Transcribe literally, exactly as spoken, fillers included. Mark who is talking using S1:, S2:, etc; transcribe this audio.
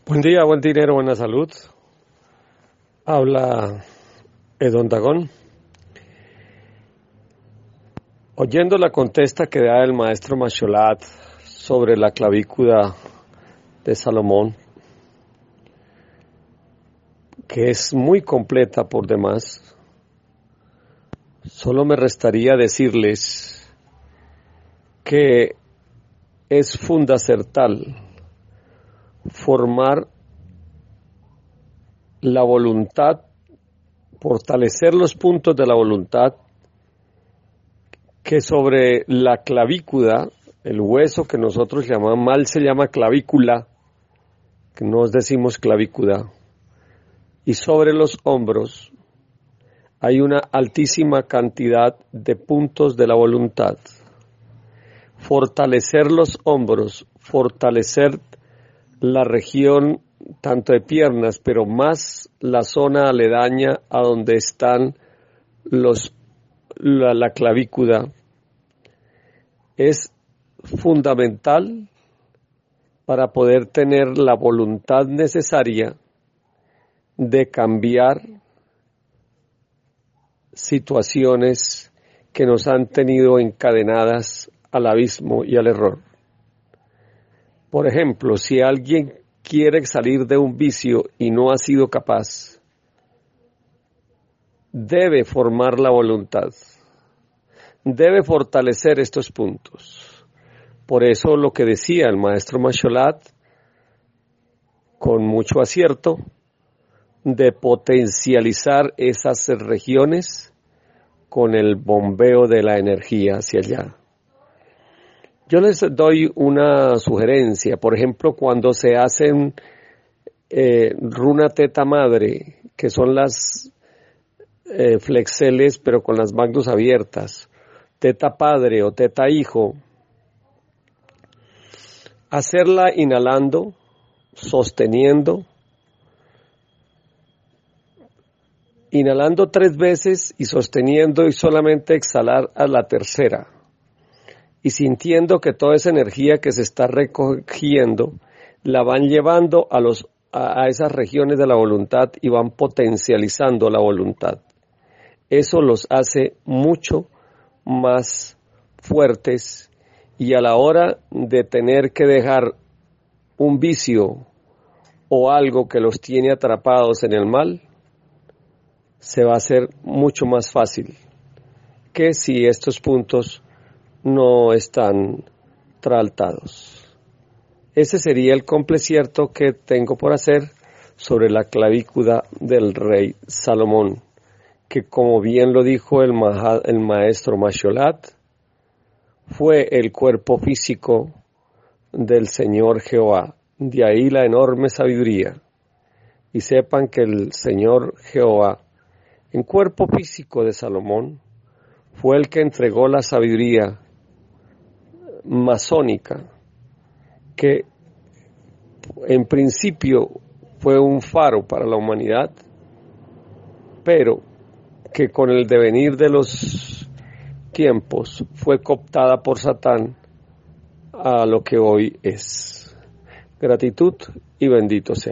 S1: Buen día, buen dinero, buena salud. Habla Edón Dagón. Oyendo la contesta que da el maestro Masholat sobre la clavícula de Salomón, que es muy completa por demás, solo me restaría decirles que es fundacertal formar la voluntad, fortalecer los puntos de la voluntad que sobre la clavícula, el hueso que nosotros llamamos, mal se llama clavícula, que nos decimos clavícula, y sobre los hombros hay una altísima cantidad de puntos de la voluntad. Fortalecer los hombros, fortalecer la región tanto de piernas, pero más la zona aledaña a donde están los la, la clavícula, es fundamental para poder tener la voluntad necesaria de cambiar situaciones que nos han tenido encadenadas al abismo y al error. Por ejemplo, si alguien quiere salir de un vicio y no ha sido capaz, debe formar la voluntad, debe fortalecer estos puntos. Por eso lo que decía el maestro Masholat, con mucho acierto, de potencializar esas regiones con el bombeo de la energía hacia allá. Yo les doy una sugerencia, por ejemplo, cuando se hacen eh, runa teta madre, que son las eh, flexeles pero con las magnos abiertas, teta padre o teta hijo, hacerla inhalando, sosteniendo, inhalando tres veces y sosteniendo y solamente exhalar a la tercera. Y sintiendo que toda esa energía que se está recogiendo la van llevando a, los, a, a esas regiones de la voluntad y van potencializando la voluntad. Eso los hace mucho más fuertes y a la hora de tener que dejar un vicio o algo que los tiene atrapados en el mal, se va a hacer mucho más fácil que si estos puntos no están tratados. Ese sería el complecierto que tengo por hacer sobre la clavícula del rey Salomón, que como bien lo dijo el, ma- el maestro Masholat, fue el cuerpo físico del Señor Jehová. De ahí la enorme sabiduría. Y sepan que el Señor Jehová, en cuerpo físico de Salomón, fue el que entregó la sabiduría masónica, que en principio fue un faro para la humanidad, pero que con el devenir de los tiempos fue cooptada por Satán a lo que hoy es. Gratitud y bendito sea.